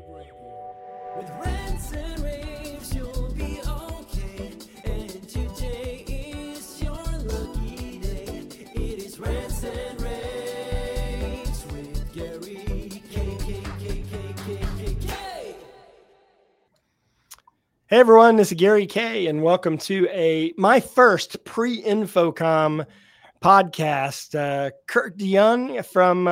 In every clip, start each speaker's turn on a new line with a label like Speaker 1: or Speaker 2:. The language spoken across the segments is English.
Speaker 1: With rants and raves, you'll be okay. And today is your lucky day. It is Rants and Raves with Gary K.
Speaker 2: Hey everyone, this is Gary K, and welcome to my first pre-Infocom podcast. Kurt DeYoung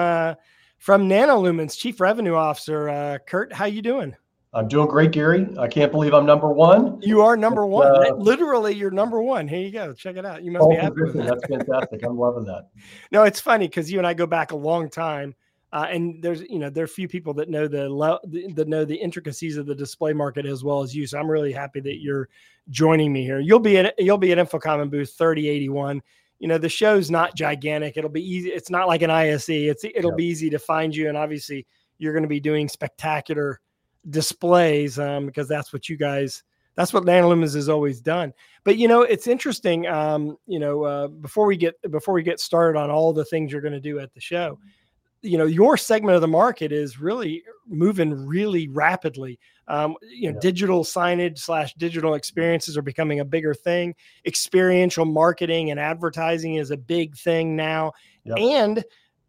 Speaker 2: from Nanolumen's Chief Revenue Officer. Kurt, how you doing?
Speaker 3: I'm doing great, Gary. I can't believe I'm number one.
Speaker 2: You are number one. Literally, you're number one. Here you go. Check it out. You must be happy with that.
Speaker 3: That's fantastic. I'm loving that.
Speaker 2: No, it's funny because you and I go back a long time, and there are a few people that know the intricacies of the display market as well as you. So I'm really happy that you're joining me here. You'll be at Infocom in booth 3081. You know, the show's not gigantic. It'll be easy. It's not like an ISE. It'll be easy to find you, and obviously you're going to be doing spectacular displays because that's what Nanolumen's has always done. But it's interesting. Before we get started on all the things you're going to do at the show, your segment of the market is really moving really rapidly. Digital signage / digital experiences are becoming a bigger thing. Experiential marketing and advertising is a big thing now. Yep. And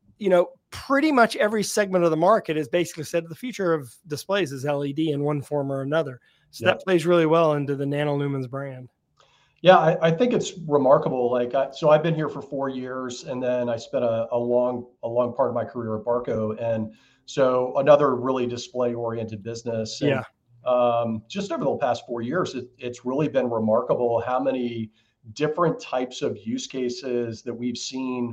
Speaker 2: pretty much every segment of the market has basically said the future of displays is LED in one form or another. So that plays really well into the Nanolumen's brand.
Speaker 3: Yeah, I think it's remarkable. So I've been here for 4 years, and then I spent a long part of my career at Barco, and so another really display-oriented business. And, just over the past 4 years, it's really been remarkable how many different types of use cases that we've seen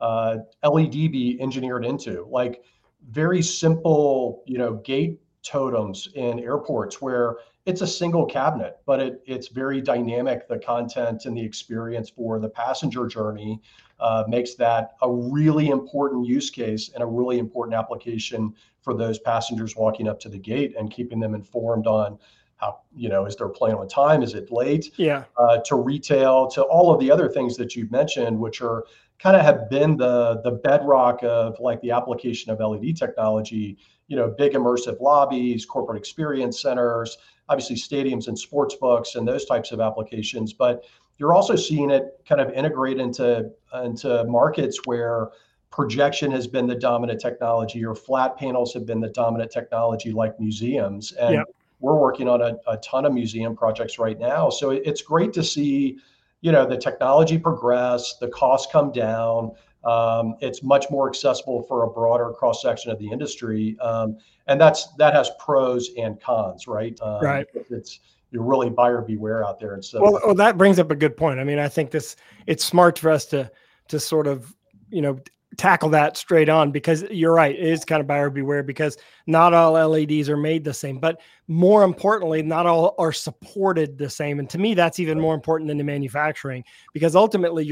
Speaker 3: LED be engineered into, like very simple, gate totems in airports where it's a single cabinet, but it's very dynamic. The content and the experience for the passenger journey makes that a really important use case and a really important application for those passengers walking up to the gate and keeping them informed on how, is their plane on time? Is it late?
Speaker 2: Yeah.
Speaker 3: To retail, to all of the other things that you've mentioned, which are kind of have been the bedrock of like the application of LED technology, big immersive lobbies, corporate experience centers, obviously stadiums and sports books and those types of applications. But you're also seeing it kind of integrate into markets where projection has been the dominant technology, or flat panels have been the dominant technology, like museums. And we're working on a ton of museum projects right now. So it's great to see, the technology progress, the costs come down. It's much more accessible for a broader cross section of the industry, and that has pros and cons, right?
Speaker 2: Right.
Speaker 3: You're really buyer beware out there. And so,
Speaker 2: well, that brings up a good point. I mean, I think it's smart for us to sort of tackle that straight on, because you're right. It is kind of buyer beware because not all LEDs are made the same, but more importantly, not all are supported the same. And to me, that's even more important than the manufacturing, because ultimately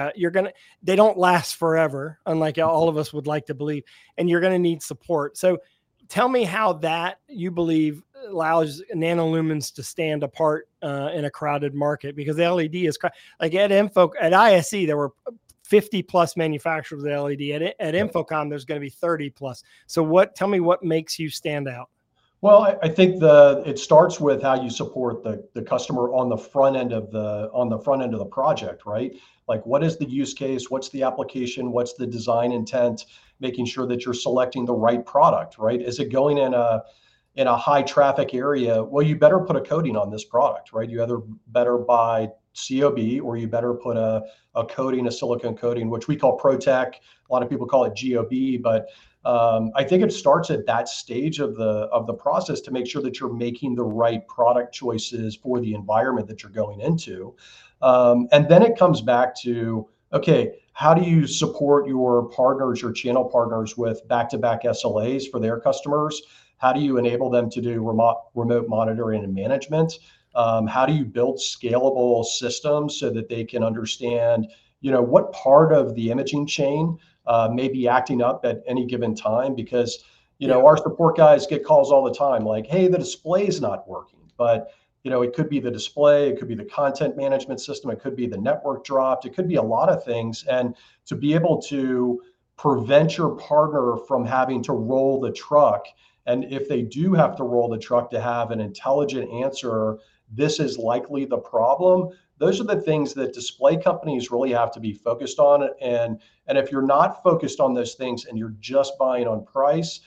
Speaker 2: they don't last forever, unlike all of us would like to believe, and you're going to need support. So tell me how that you believe allows Nanolumen's to stand apart in a crowded market, because the LED is like at ISE, there were 50 plus manufacturers of LED. At Infocom, there's going to be 30 plus. So tell me what makes you stand out?
Speaker 3: Well, I think it starts with how you support the customer on the front end of the project, right? Like, what is the use case? What's the application? What's the design intent? Making sure that you're selecting the right product, right? Is it going in a high traffic area? Well, you better put a coating on this product, right? You either better buy COB, or you better put a coating, a silicone coating, which we call ProTech. A lot of people call it GOB, but I think it starts at that stage of the process to make sure that you're making the right product choices for the environment that you're going into. And then it comes back to, okay, how do you support your partners, your channel partners, with back-to-back SLAs for their customers? How do you enable them to do remote monitoring and management? How do you build scalable systems so that they can understand, what part of the imaging chain may be acting up at any given time? Because, our support guys get calls all the time like, hey, the display is not working. But, it could be the display, it could be the content management system, it could be the network dropped, it could be a lot of things. And to be able to prevent your partner from having to roll the truck And if they do have to roll the truck to have an intelligent answer, this is likely the problem. Those are the things that display companies really have to be focused on. And if you're not focused on those things and you're just buying on price,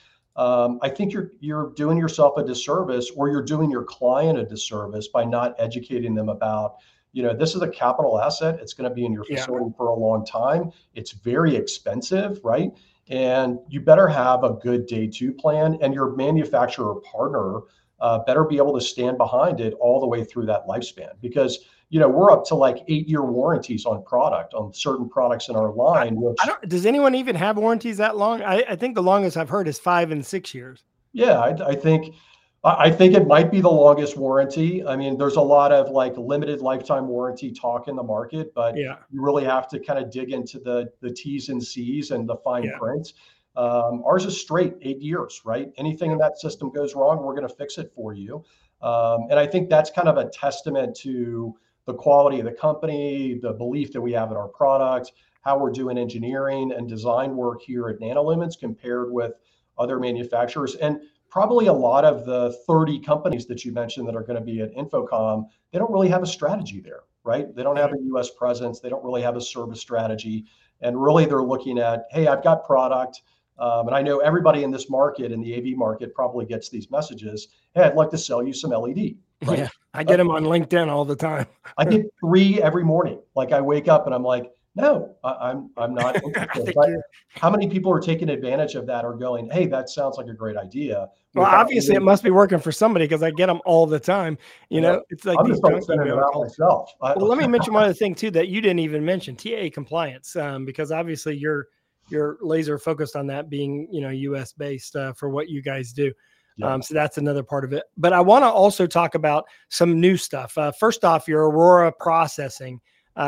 Speaker 3: I think you're doing yourself a disservice, or you're doing your client a disservice by not educating them about, this is a capital asset. It's going to be in your facility for a long time. It's very expensive, right? And you better have a good day two plan, and your manufacturer partner better be able to stand behind it all the way through that lifespan, because we're up to like 8-year warranties on certain products in our line.
Speaker 2: Does anyone even have warranties that long? I think the longest I've heard is 5 and 6 years.
Speaker 3: Yeah, I think it might be the longest warranty. I mean, there's a lot of like limited lifetime warranty talk in the market, but you really have to kind of dig into the T's and C's and the fine print. Ours is straight 8 years, right? Anything in that system goes wrong, we're going to fix it for you. And I think that's kind of a testament to the quality of the company, the belief that we have in our product, how we're doing engineering and design work here at Nano-Lumens compared with other manufacturers. And probably a lot of the 30 companies that you mentioned that are going to be at InfoComm, they don't really have a strategy there, right? They don't have a US presence. They don't really have a service strategy. And really they're looking at, hey, I've got product. And I know everybody in this market, in the AV market, probably gets these messages. Hey, I'd like to sell you some LED. Right?
Speaker 2: Yeah, I get them on LinkedIn all the time.
Speaker 3: I get 3 every morning. Like I wake up and I'm like, no, I'm not interested. But how many people are taking advantage of that or going, hey, that sounds like a great idea?
Speaker 2: Well, obviously it must be working for somebody, because I get them all the time. It's like
Speaker 3: I'm
Speaker 2: these
Speaker 3: just sending them out myself.
Speaker 2: Well, let me mention one other thing too that you didn't even mention: TAA compliance, because obviously you're laser focused on that being US based for what you guys do. So that's another part of it. But I want to also talk about some new stuff. First off, your Aurora processing.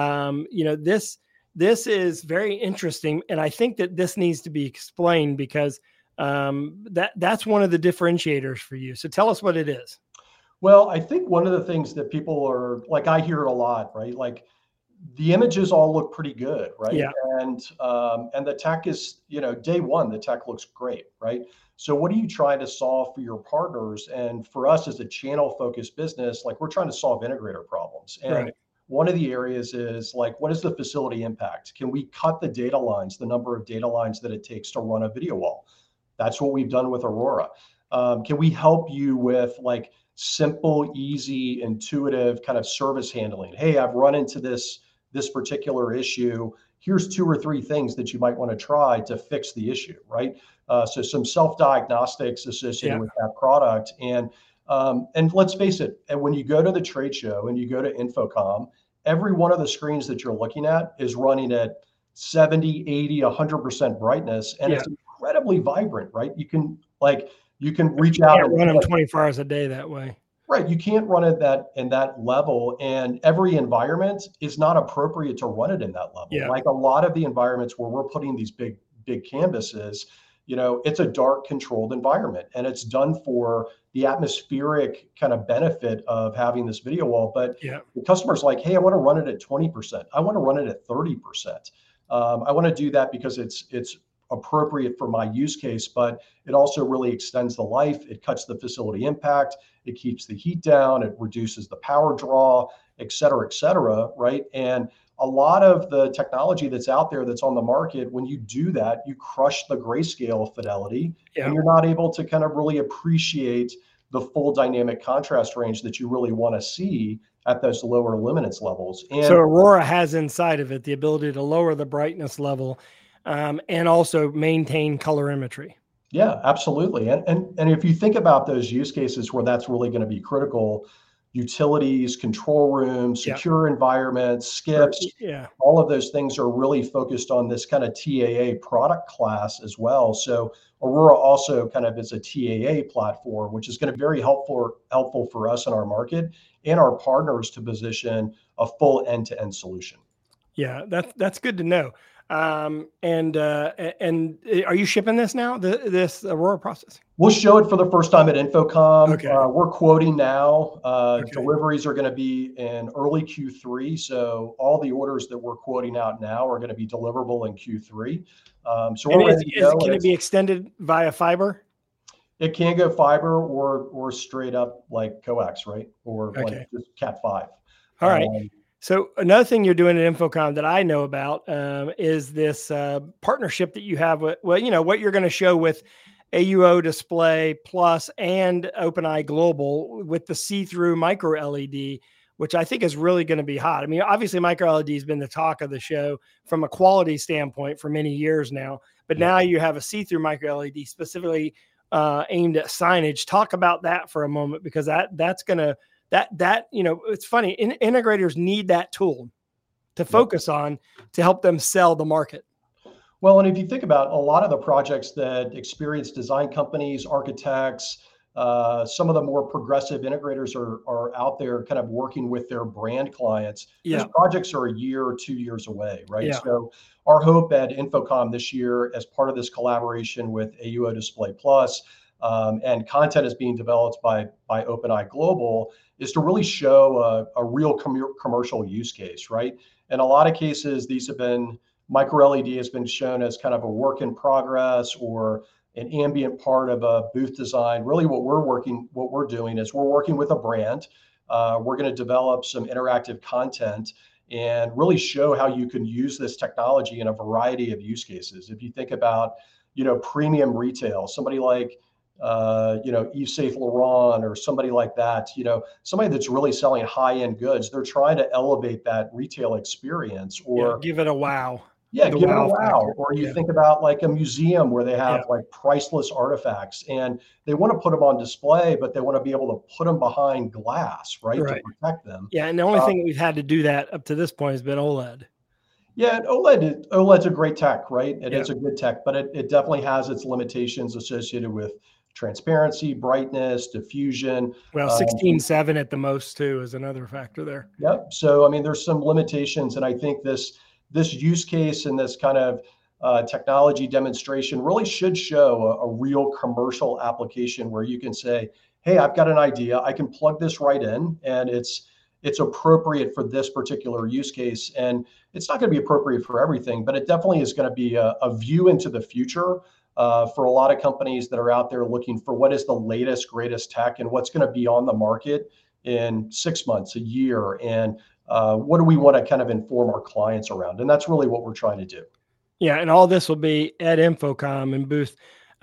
Speaker 2: This is very interesting, and I think that this needs to be explained, because that's one of the differentiators for you. So tell us what it is.
Speaker 3: Well, I think one of the things that people are like, I hear it a lot, right? Like the images all look pretty good, right?
Speaker 2: Yeah.
Speaker 3: And the tech is, day one, the tech looks great, right? So what are you trying to solve for your partners? And for us as a channel focused business, like we're trying to solve integrator problems. And one of the areas is like, what is the facility impact? Can we cut the data lines, the number of data lines that it takes to run a video wall? That's what we've done with Aurora. Can we help you with like simple, easy, intuitive kind of service handling? Hey, I've run into this particular issue. Here's 2 or 3 things that you might want to try to fix the issue, right? So some self-diagnostics associated with that product. And let's face it, and when you go to the trade show and you go to InfoComm, every one of the screens that you're looking at is running at 70, 80, 100% brightness. And it's incredibly vibrant, right? You can reach out and
Speaker 2: run them 24 hours a day that way.
Speaker 3: Right. You can't run it in that level, and every environment is not appropriate to run it in that level.
Speaker 2: Yeah.
Speaker 3: Like a lot of the environments where we're putting these big canvases, it's a dark controlled environment, and it's done for the atmospheric kind of benefit of having this video wall. But the customer's like, hey, I want to run it at 20%. I want to run it at 30%. I want to do that because it's appropriate for my use case, but it also really extends the life. It cuts the facility impact. It keeps the heat down. It reduces the power draw, et cetera, right? And a lot of the technology that's out there that's on the market, when you do that, you crush the grayscale fidelity, and you're not able to kind of really appreciate the full dynamic contrast range that you really want to see at those lower luminance levels. And
Speaker 2: so Aurora has inside of it the ability to lower the brightness level and also maintain colorimetry.
Speaker 3: Yeah, absolutely. And if you think about those use cases where that's really going to be critical, utilities, control rooms, secure environments, skips, all of those things are really focused on this kind of TAA product class as well. So Aurora also kind of is a TAA platform, which is going to be very helpful for us in our market and our partners to position a full end-to-end solution.
Speaker 2: Yeah, that's good to know. And are you shipping this now? This Aurora processing?
Speaker 3: We'll show it for the first time at InfoComm.
Speaker 2: Okay.
Speaker 3: We're quoting now. Deliveries are going to be in early Q3. So all the orders that we're quoting out now are going to be deliverable in Q3. So we're ready to go.
Speaker 2: Can it be extended via fiber?
Speaker 3: It can go fiber or straight up like coax, right? Or like just Cat5.
Speaker 2: All right. So another thing you're doing at Infocom that I know about is this partnership that you have with, well, you know, what you're going to show with AUO Display Plus and OpenEye Global with the see-through micro LED, which I think is really going to be hot. I mean, obviously micro LED has been the talk of the show from a quality standpoint for many years now, but now you have a see-through micro LED specifically aimed at signage. Talk about that for a moment, because that's going to, you know, it's funny. Integrators need that tool to focus on to help them sell the market.
Speaker 3: Well, and if you think about a lot of the projects that experienced design companies, architects, some of the more progressive integrators are out there kind of working with their brand clients. Those projects are a year or 2 years away, right?
Speaker 2: Yeah.
Speaker 3: So our hope at Infocom this year, as part of this collaboration with AUO Display Plus, and content is being developed by OpenEye Global, is to really show a real commercial use case, right? In a lot of cases, these have been, micro LED has been shown as kind of a work in progress or an ambient part of a booth design. Really what we're doing is we're working with a brand. We're going to develop some interactive content and really show how you can use this technology in a variety of use cases. If you think about, you know, premium retail, somebody like, you know, Yves Saint Laurent or somebody like that, you know, somebody that's really selling high-end goods, they're trying to elevate that retail experience or
Speaker 2: give it a wow.
Speaker 3: Yeah, give it a wow. Or you think about like a museum where they have like priceless artifacts and they want to put them on display, but they want to be able to put them behind glass, right? To protect them.
Speaker 2: Yeah, and the only thing we've had to do that up to this point has been OLED.
Speaker 3: Yeah, and OLED's a great tech, right? It's a good tech, but it definitely has its limitations associated with transparency, brightness, diffusion.
Speaker 2: Well, 16:7 at the most too is another factor there.
Speaker 3: Yep. So I mean, there's some limitations, and I think this use case and this kind of technology demonstration really should show a real commercial application where you can say, hey, I've got an idea, I can plug this right in, and it's appropriate for this particular use case. And it's not going to be appropriate for everything, but it definitely is going to be a view into the future for a lot of companies that are out there looking for what is the latest, greatest tech and what's going to be on the market in 6 months, a year, and what do we want to kind of inform our clients around? And that's really what we're trying to do.
Speaker 2: Yeah, and all this will be at Infocom in booth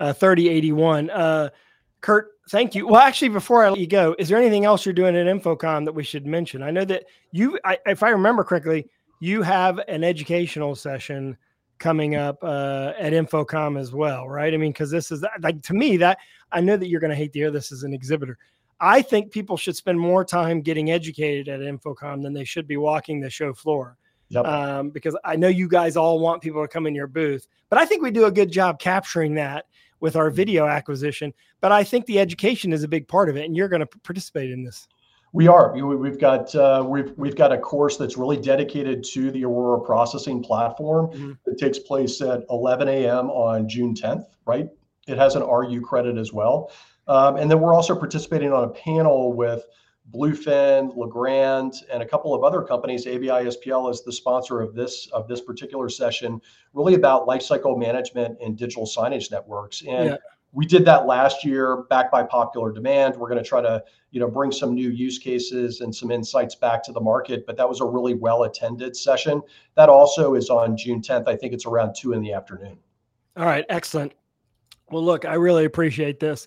Speaker 2: 3081. Kurt, thank you. Well, actually, before I let you go, is there anything else you're doing at Infocom that we should mention? I know that if I remember correctly, you have an educational session coming up at Infocom as well, right? I mean, because this is like, to me, that I know that you're going to hate to hear this as an exhibitor. I think people should spend more time getting educated at Infocom than they should be walking the show floor. Yep. Because I know you guys all want people to come in your booth, but I think we do a good job capturing that with our video acquisition. But I think the education is a big part of it, and you're going to participate in this.
Speaker 3: We are. We've got a course that's really dedicated to the Aurora processing platform. Mm-hmm. It takes place at 11 a.m. on June 10th, right? It has an RU credit as well. And then we're also participating on a panel with Bluefin, Legrand, and a couple of other companies. ABI-SPL is the sponsor of this particular session, really about lifecycle management and digital signage networks. And we did that last year, backed by popular demand. We're going to try to, bring some new use cases and some insights back to the market. But that was a really well-attended session. That also is on June 10th. I think it's around 2 p.m.
Speaker 2: All right, excellent. Well, look, I really appreciate this.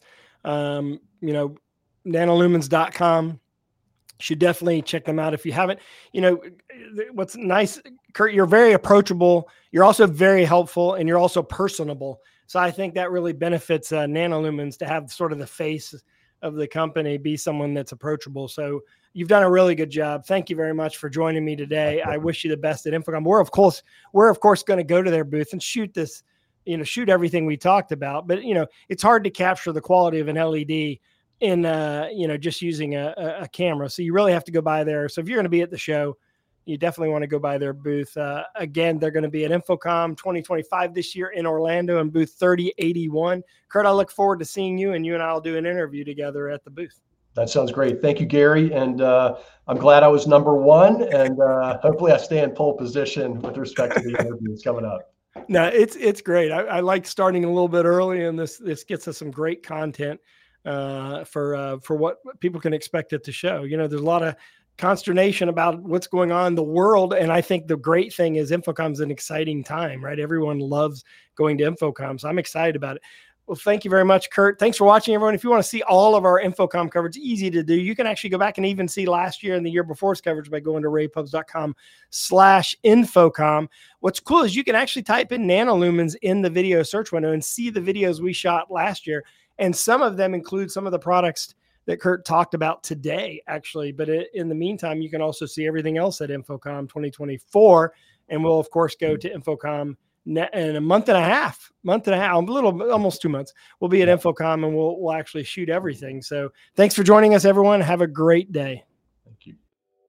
Speaker 2: Nanolumens.com. Should definitely check them out if you haven't. What's nice, Kurt, you're very approachable. You're also very helpful, and you're also personable. So I think that really benefits Nanolumens to have sort of the face of the company be someone that's approachable. So you've done a really good job. Thank you very much for joining me today. I wish you the best at Infocom. We're of course going to go to their booth and shoot this, shoot everything we talked about. But it's hard to capture the quality of an LED in just using a camera. So you really have to go by there. So if you're going to be at the show, you definitely want to go by their booth. Again, they're going to be at Infocom 2025 this year in Orlando in booth 3081. Kurt, I look forward to seeing you, and you and I will do an interview together at the booth.
Speaker 3: That sounds great. Thank you, Gary. And I'm glad I was number one, and hopefully I stay in pole position with respect to the interviews coming up.
Speaker 2: No, it's great. I like starting a little bit early, and this gets us some great content for what people can expect it to show. You know, there's a lot of consternation about what's going on in the world, and I think the great thing is InfoComm's an exciting time, right? Everyone loves going to InfoComm, so I'm excited about it. Well, thank you very much, Kurt. Thanks for watching, everyone. If you want to see all of our InfoComm coverage, easy to do. You can actually go back and even see last year and the year before's coverage by going to ravepubs.com/InfoComm. What's cool is you can actually type in nanolumens in the video search window and see the videos we shot last year. And some of them include some of the products that Kurt talked about today, actually. But in the meantime, you can also see everything else at InfoComm 2024. And we'll, of course, go to InfoComm in a month and a half, almost 2 months. We'll be at InfoComm, and we'll actually shoot everything. So thanks for joining us, everyone. Have a great day.
Speaker 3: Thank you.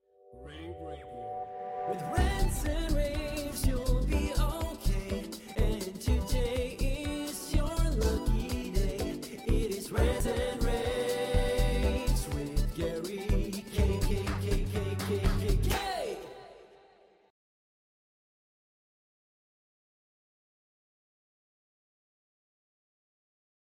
Speaker 1: With rants and raves, you'll be okay. And today is your lucky day. It is rants and